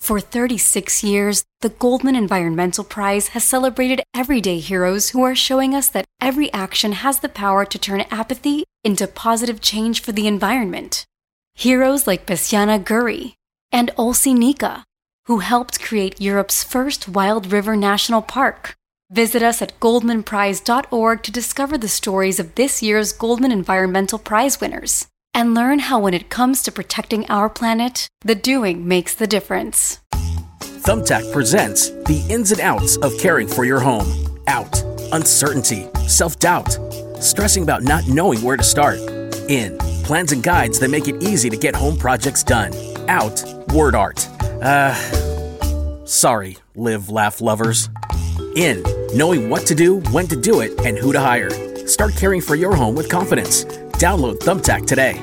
For 36 years, the Goldman Environmental Prize has celebrated everyday heroes who are showing us that every action has the power to turn apathy into positive change for the environment. Heroes like Bessiana Guri and Olsi Nika, who helped create Europe's first wild river national park. Visit us at goldmanprize.org to discover the stories of this year's Goldman Environmental Prize winners and learn how when it comes to protecting our planet, the doing makes the difference. Thumbtack presents the ins and outs of caring for your home. Out, uncertainty, self-doubt, stressing about not knowing where to start. In, plans and guides that make it easy to get home projects done. Out, word art. Sorry, live, laugh lovers. In, knowing what to do, when to do it, and who to hire. Start caring for your home with confidence. Download Thumbtack today.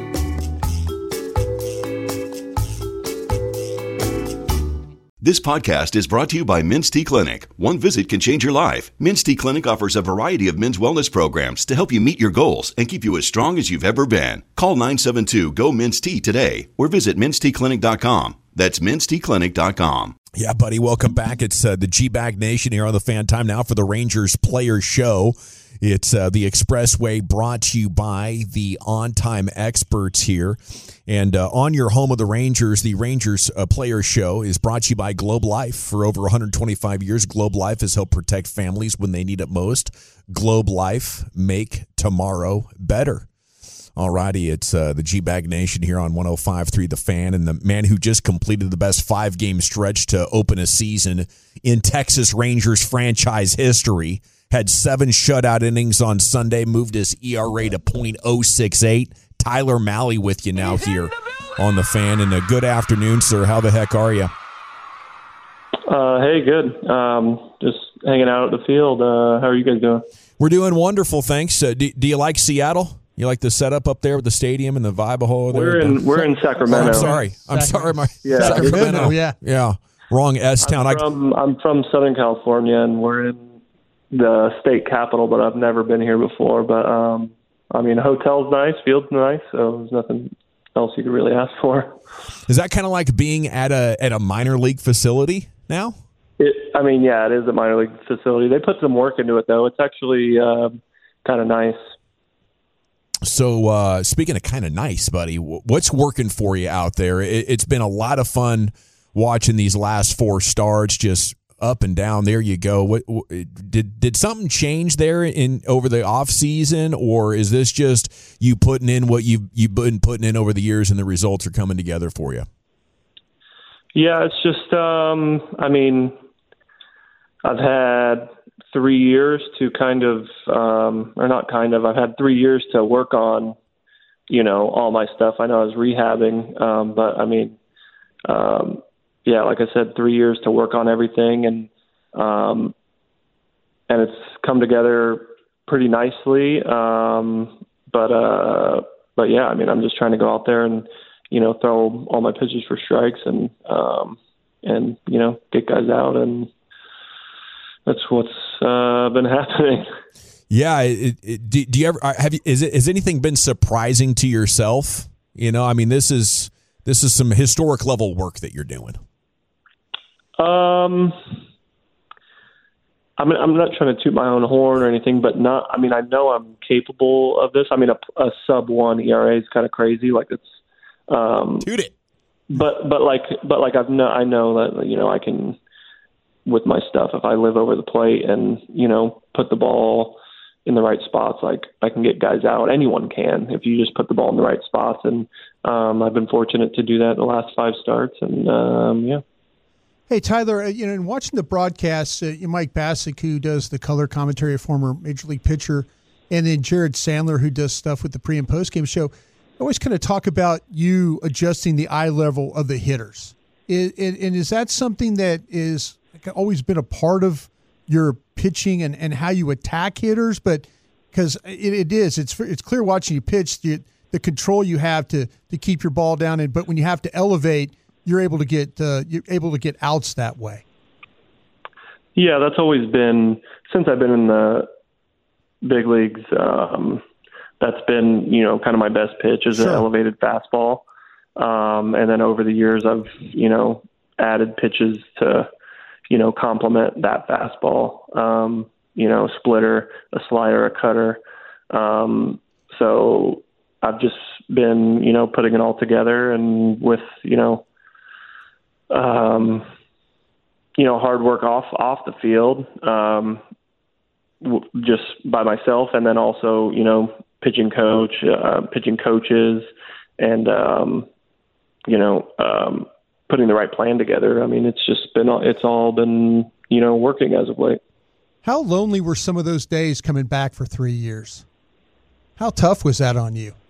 This podcast is brought to you by Men's T Clinic. One visit can change your life. Men's T Clinic offers a variety of men's wellness programs to help you meet your goals and keep you as strong as you've ever been. Call 972-GO-MEN'S-T today or visit menstclinic.com. That's menstclinic.com. Yeah, buddy, welcome back. It's the G-Bag Nation here on the Fan Time now for the Rangers Players Show. It's the Expressway brought to you by the on-time experts here. And on your home of the Rangers, the Rangers Players Show is brought to you by Globe Life. For over 125 years, Globe Life has helped protect families when they need it most. Globe Life, make tomorrow better. All righty, it's the G-Bag Nation here on 105.3 The Fan, and the man who just completed the best 5-game stretch to open a season in Texas Rangers franchise history, had 7 shutout innings on Sunday, moved his ERA to .068. Tyler Mahle with you now here on The Fan, and a good afternoon, sir. How the heck are you? Hey, good. Just hanging out at the field. How are you guys doing? We're doing wonderful, thanks. Do you like Seattle? You like the setup up there with the stadium and the vibe hole? We're in Sacramento. Oh, I'm sorry. Sacramento. Yeah. Wrong S-town. I'm from Southern California, and we're in the state capital, but I've never been here before. But hotel's nice, field's nice, so there's nothing else you could really ask for. Is that kind of like being at a minor league facility now? It is a minor league facility. They put some work into it, though. It's actually kind of nice. So speaking of kind of nice, buddy, what's working for you out there? It's been a lot of fun watching these last 4 starts, just up and down. There you go. What did something change there over the off season, or is this just you putting in what you've been putting in over the years, and the results are coming together for you? Yeah, it's just I've had 3 years to I've had 3 years to work on, all my stuff. I know I was rehabbing, like I said, 3 years to work on everything, and it's come together pretty nicely. I'm just trying to go out there and, throw all my pitches for strikes and get guys out, and that's what's been happening. Yeah. Do you ever has anything been surprising to yourself? This is some historic level work that you're doing. I'm not trying to toot my own horn or anything, but I know I'm capable of this. A sub-1 ERA is kind of crazy. Like it's, toot it. But I know that, I can, with my stuff, if I live over the plate and, put the ball in the right spots, like I can get guys out. Anyone can, if you just put the ball in the right spots. And, I've been fortunate to do that in the last 5 starts. And, Hey, Tyler, in watching the broadcast, Mike Bassick, who does the color commentary, a former Major League pitcher, and then Jared Sandler, who does stuff with the pre- and post-game show, always kind of talk about you adjusting the eye level of the hitters. And is that something that is always been a part of your pitching and how you attack hitters? But because it's clear watching you pitch, the control you have to keep your ball down, but when you have to elevate, you're able to get outs that way. Yeah, that's always been, since I've been in the big leagues, that's been, kind of my best pitch is an elevated fastball. And then over the years, I've, added pitches to, complement that fastball, splitter, a slider, a cutter. So I've just been, putting it all together, and with, hard work off the field, just by myself, and then also, pitching coaches, and, putting the right plan together. I mean, it's all been, working as of late. How lonely were some of those days coming back for 3 years? How tough was that on you?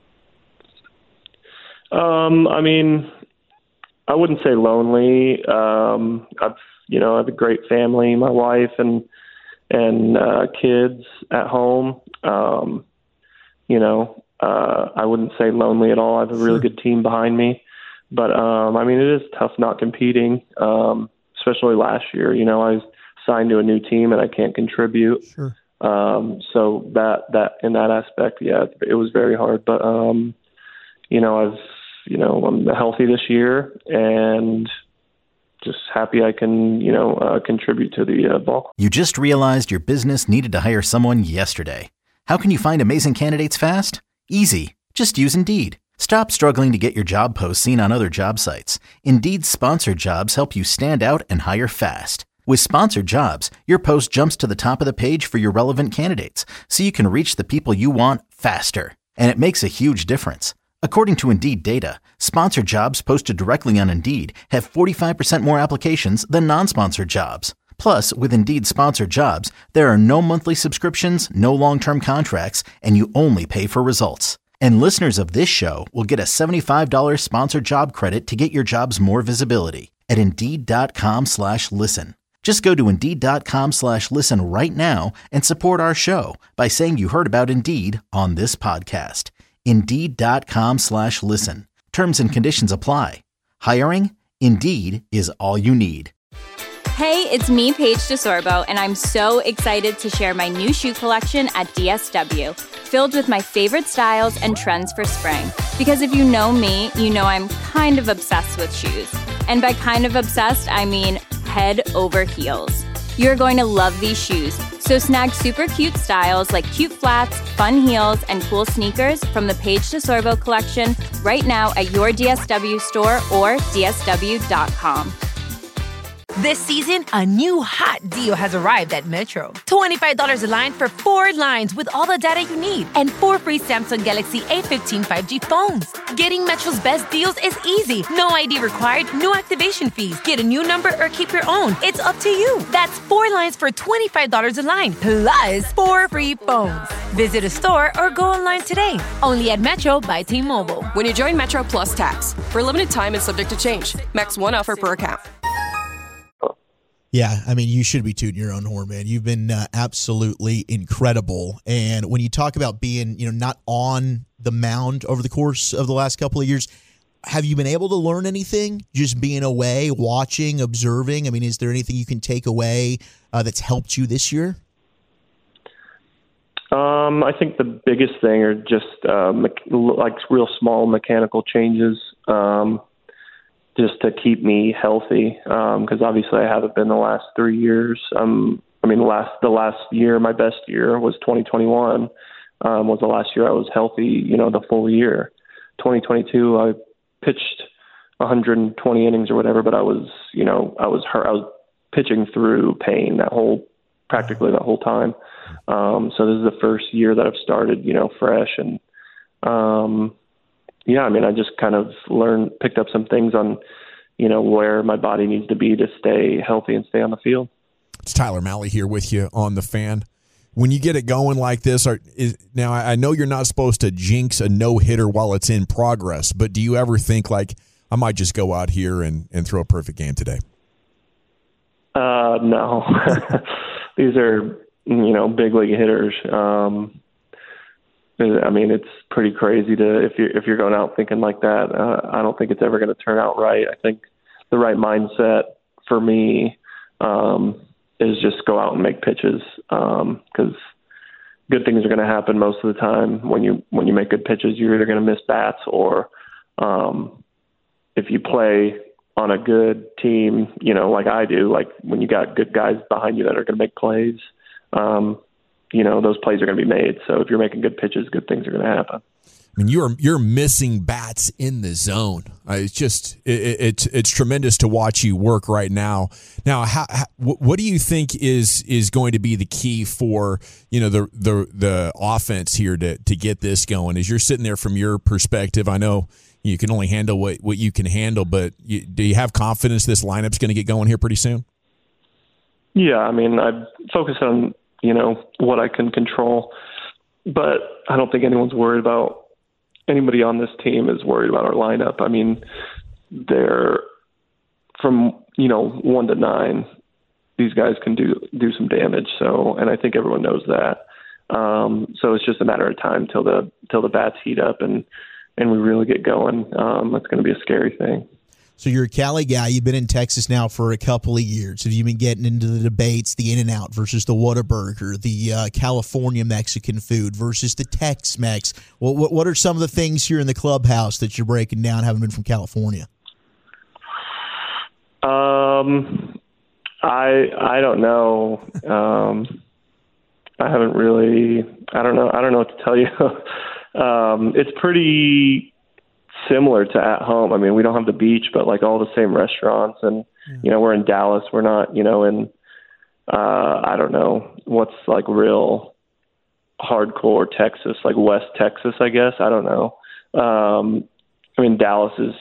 I mean, I wouldn't say lonely. I have a great family, my wife and kids at home. I wouldn't say lonely at all. I have a really good team behind me, but it is tough not competing, especially last year. I was signed to a new team and I can't contribute. Sure. So that in that aspect, yeah, it was very hard, but I'm healthy this year and just happy I can, contribute to the ball. You just realized your business needed to hire someone yesterday. How can you find amazing candidates fast? Easy. Just use Indeed. Stop struggling to get your job posts seen on other job sites. Indeed's sponsored jobs help you stand out and hire fast. With sponsored jobs, your post jumps to the top of the page for your relevant candidates, so you can reach the people you want faster. And it makes a huge difference. According to Indeed data, sponsored jobs posted directly on Indeed have 45% more applications than non-sponsored jobs. Plus, with Indeed sponsored jobs, there are no monthly subscriptions, no long-term contracts, and you only pay for results. And listeners of this show will get a $75 sponsored job credit to get your jobs more visibility at Indeed.com/listen. Just go to Indeed.com/listen right now and support our show by saying you heard about Indeed on this podcast. Indeed.com/listen. Terms and conditions apply. Hiring? Indeed is all you need. Hey, it's me, Paige DeSorbo, and I'm so excited to share my new shoe collection at DSW, filled with my favorite styles and trends for spring. Because if you know me, you know I'm kind of obsessed with shoes. And by kind of obsessed, I mean head over heels. You're going to love these shoes. So snag super cute styles like cute flats, fun heels, and cool sneakers from the Paige DeSorbo collection right now at your DSW store or DSW.com. This season, a new hot deal has arrived at Metro. $25 a line for 4 lines with all the data you need and 4 free Samsung Galaxy A15 5G phones. Getting Metro's best deals is easy. No ID required, no activation fees. Get a new number or keep your own. It's up to you. That's 4 lines for $25 a line, plus 4 free phones. Visit a store or go online today. Only at Metro by T-Mobile. When you join Metro Plus Tax, for a limited time and subject to change. Max 1 offer per account. Yeah, I mean, you should be tooting your own horn, man. You've been absolutely incredible. And when you talk about being, not on the mound over the course of the last couple of years, have you been able to learn anything just being away, watching, observing? I mean, is there anything you can take away that's helped you this year? I think the biggest thing are just like real small mechanical changes. Just to keep me healthy, because obviously I haven't been the last 3 years. The last year, my best year was 2021. Was the last year I was healthy, the full year. 2022, I pitched 120 innings or whatever, but I was hurt. I was pitching through pain practically that whole time. So this is the first year that I've started, fresh and. I just kind of picked up some things on, where my body needs to be to stay healthy and stay on the field. It's Tyler Mahle here with you on The Fan. When you get it going like this, now I know you're not supposed to jinx a no-hitter while it's in progress, but do you ever think, like, I might just go out here and throw a perfect game today? No. These are, big league hitters. It's pretty crazy if you're going out thinking like that. I don't think it's ever going to turn out right. I think the right mindset for me is just go out and make pitches, because good things are going to happen most of the time. When you make good pitches, you're either going to miss bats or if you play on a good team, like I do, like when you got good guys behind you that are going to make plays, those plays are going to be made. So if you're making good pitches, good things are going to happen. I mean, you're missing bats in the zone. It's just it's tremendous to watch you work right now. Now, what do you think is going to be the key for the offense here to get this going? As you're sitting there from your perspective, I know you can only handle what you can handle, but do you have confidence this lineup's going to get going here pretty soon? Yeah, I mean, I focus on what I can control, but I don't think anyone's worried about. Anybody on this team is worried about our lineup. I mean, they're from 1 to 9. These guys can do some damage. So, and I think everyone knows that. So it's just a matter of time till the bats heat up and we really get going. It's going to be a scary thing. So you're a Cali guy. You've been in Texas now for a couple of years. Have you been getting into the debates, the In-N-Out versus the Whataburger, the California Mexican food versus the Tex-Mex? What are some of the things here in the clubhouse that you're breaking down, having been from California? I don't know. I haven't really. I don't know what to tell you. It's pretty similar to at home. I mean, we don't have the beach, but like all the same restaurants, and we're in Dallas. We're not, in I don't know what's like real hardcore Texas, like West Texas, I guess. I don't know. I mean, Dallas is,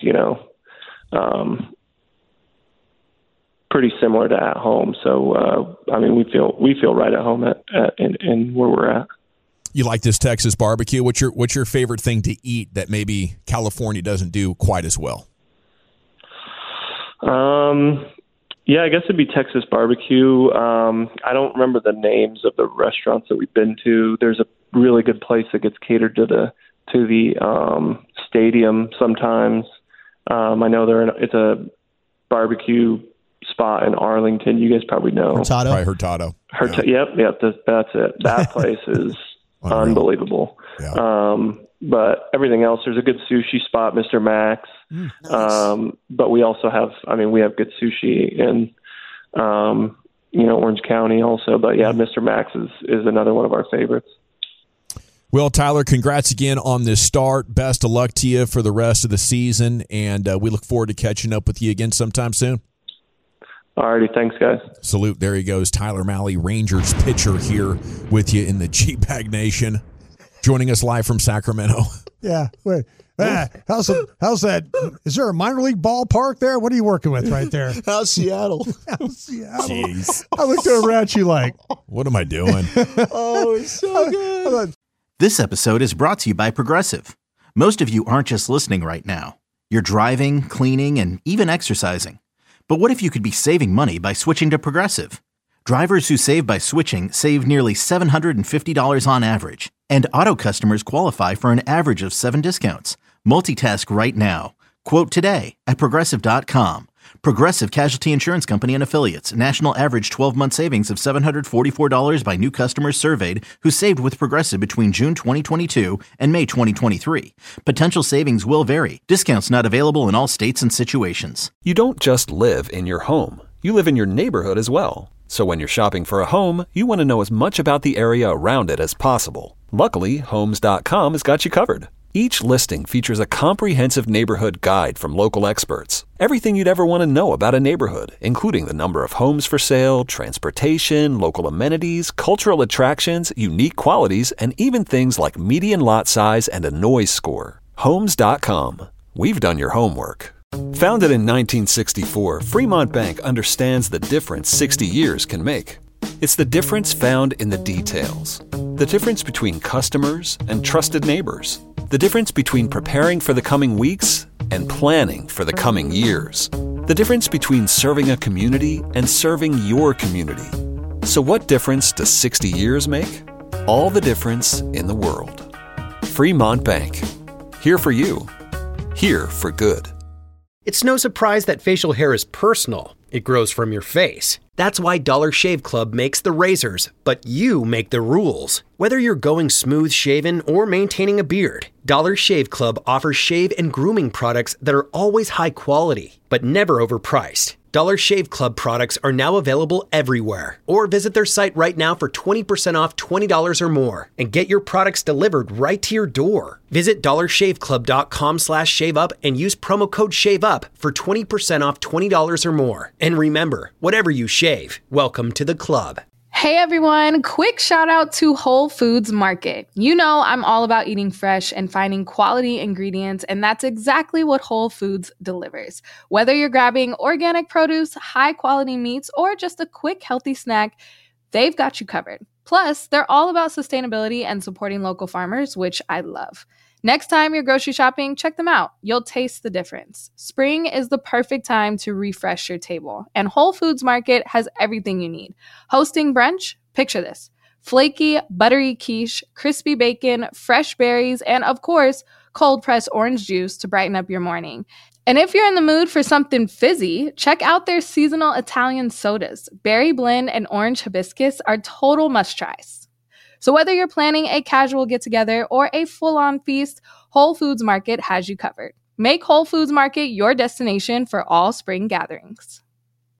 pretty similar to at home. So, I mean, we feel right at home in where we're at. You like this Texas barbecue? What's your favorite thing to eat that maybe California doesn't do quite as well? Yeah, I guess it'd be Texas barbecue. I don't remember the names of the restaurants that we've been to. There's a really good place that gets catered to the stadium sometimes. I know it's a barbecue spot in Arlington. You guys probably know. Hurtado. Yep, that's it. That place is unbelievable. Yeah. But everything else, there's a good sushi spot, Mr. Max. Nice. But we also have, we have good sushi in, Orange County also. But yeah, Mr. Max is another one of our favorites. Well, Tyler, congrats again on this start. Best of luck to you for the rest of the season, and we look forward to catching up with you again sometime soon. Alrighty, thanks, guys. Salute. There he goes, Tyler Mahle, Rangers pitcher, here with you in the G-Bag Nation, joining us live from Sacramento. Yeah. Wait. How's that? Is there a minor league ballpark there? What are you working with right there? How's Seattle? Jeez. I looked over at you like, what am I doing? Oh, it's so good. This episode is brought to you by Progressive. Most of you aren't just listening right now. You're driving, cleaning, and even exercising. But what if you could be saving money by switching to Progressive? Drivers who save by switching save nearly $750 on average. And auto customers qualify for an average of 7 discounts. Multitask right now. Quote today at Progressive.com. Progressive Casualty Insurance Company and Affiliates. National average 12-month savings of $744 by new customers surveyed who saved with Progressive between June 2022 and May 2023. Potential savings will vary. Discounts not available in all states and situations. You don't just live in your home. You live in your neighborhood as well. So when you're shopping for a home, you want to know as much about the area around it as possible. Luckily, Homes.com has got you covered. Each listing features a comprehensive neighborhood guide from local experts. Everything you'd ever want to know about a neighborhood, including the number of homes for sale, transportation, local amenities, cultural attractions, unique qualities, and even things like median lot size and a noise score. Homes.com. We've done your homework. Founded in 1964, Fremont Bank understands the difference 60 years can make. It's the difference found in the details. The difference between customers and trusted neighbors. The difference between preparing for the coming weeks and planning for the coming years. The difference between serving a community and serving your community. So what difference does 60 years make? All the difference in the world. Fremont Bank. Here for you. Here for good. It's no surprise that facial hair is personal. It grows from your face. That's why Dollar Shave Club makes the razors, but you make the rules. Whether you're going smooth shaven or maintaining a beard, Dollar Shave Club offers shave and grooming products that are always high quality, but never overpriced. Dollar Shave Club products are now available everywhere. Or visit their site right now for 20% off $20 or more and get your products delivered right to your door. Visit dollarshaveclub.com/shaveup and use promo code SHAVEUP for 20% off $20 or more. And remember, whatever you shave, welcome to the club. Hey everyone, quick shout out to Whole Foods Market. You know I'm all about eating fresh and finding quality ingredients, and that's exactly what Whole Foods delivers. Whether you're grabbing organic produce, high quality meats, or just a quick healthy snack, they've got you covered. Plus, they're all about sustainability and supporting local farmers, which I love. Next time you're grocery shopping, check them out. You'll taste the difference. Spring is the perfect time to refresh your table, and Whole Foods Market has everything you need. Hosting brunch? Picture this. Flaky, buttery quiche, crispy bacon, fresh berries, and of course, cold-pressed orange juice to brighten up your morning. And if you're in the mood for something fizzy, check out their seasonal Italian sodas. Berry blend and orange hibiscus are total must-tries. So whether you're planning a casual get-together or a full-on feast, Whole Foods Market has you covered. Make Whole Foods Market your destination for all spring gatherings.